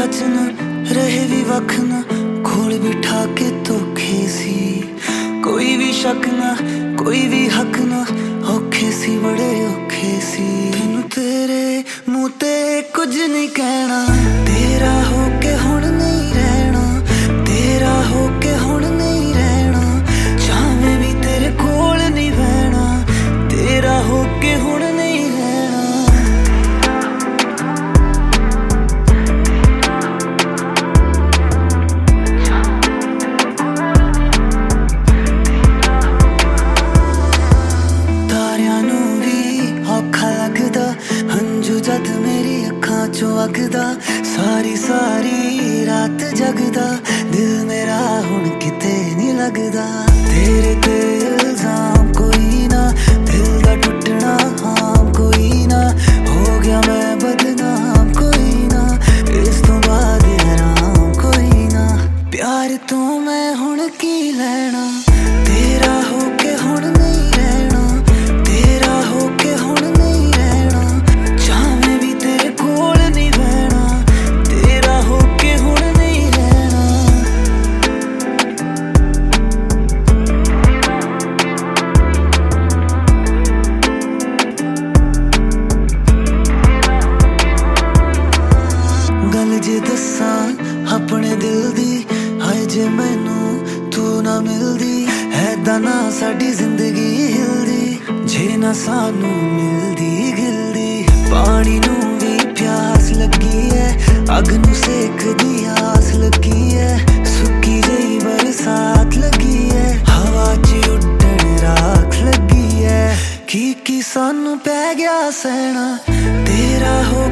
वचन रहे भी वख ना, कोल बिठा के धोखे सी। कोई भी शक ना, कोई भी हक ना, औखे सी बड़े औखे सी। तेनू तेरे मुँह ते कुछ नहीं कहना, तेरा होके हुण नहीं रहना, तेरा होके हुण नहीं रहना। चाहे भी तेरे कोल नहीं बहना, तेरा होके हुण नहीं रहना। तारियां नू भी औखा लगदा, हंजू जद मेरी अखां चों वगदा। सारी सारी रात जगदा, दिल मेरा हुण किते नहीं लगदा। तेरे ते इल्जाम कोई ना, दिल दा टुटना आम कोई ना। हो गया मैं बदनाम कोई ना, इस तो बाद आराम कोई ना। प्यार तो मैं हुण की लैना, तेरा होके हुण नहीं रहना, तेरा होके हुण नहीं रहना। चाहे भी तेरे कोल नहीं बहना, तेरा होके हुण नहीं रहना। गल जे दस्सां अपने दिल दी, हाय जे मैनू तू ना मिलदी। ऐदां ना साडी जिंदगी हिलदी, जे ना सानू मिलदी गिलदी। पानी नू भी प्यास लगी है, अग नू सेक दी आस लगी है। सुक्की जई बरसात लगी है, हवा च उड्डण राख लगी है। की सानू पै गया सहना, तेरा हो